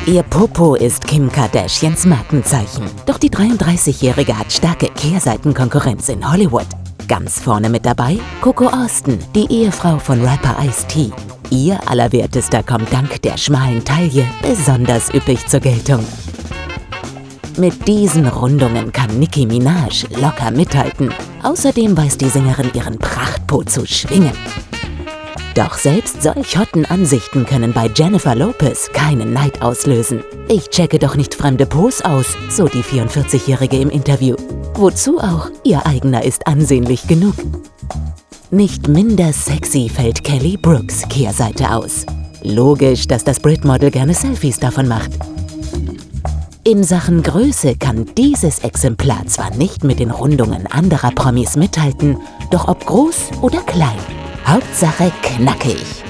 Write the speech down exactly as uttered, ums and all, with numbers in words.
Ihr Popo ist Kim Kardashians Markenzeichen. Doch die dreiunddreißigjährige hat starke Kehrseitenkonkurrenz in Hollywood. Ganz vorne mit dabei Coco Austin, die Ehefrau von Rapper Ice-T. Ihr Allerwertester kommt dank der schmalen Taille besonders üppig zur Geltung. Mit diesen Rundungen kann Nicki Minaj locker mithalten. Außerdem weiß die Sängerin ihren Prachtpo zu schwingen. Doch selbst solch hotten Ansichten können bei Jennifer Lopez keinen Neid auslösen. Ich checke doch nicht fremde Pos aus, so die vierundvierzigjährige im Interview. Wozu auch? Ihr eigener ist ansehnlich genug. Nicht minder sexy fällt Kelly Brooks Kehrseite aus. Logisch, dass das Brit-Model gerne Selfies davon macht. In Sachen Größe kann dieses Exemplar zwar nicht mit den Rundungen anderer Promis mithalten, doch ob groß oder klein, Hauptsache knackig.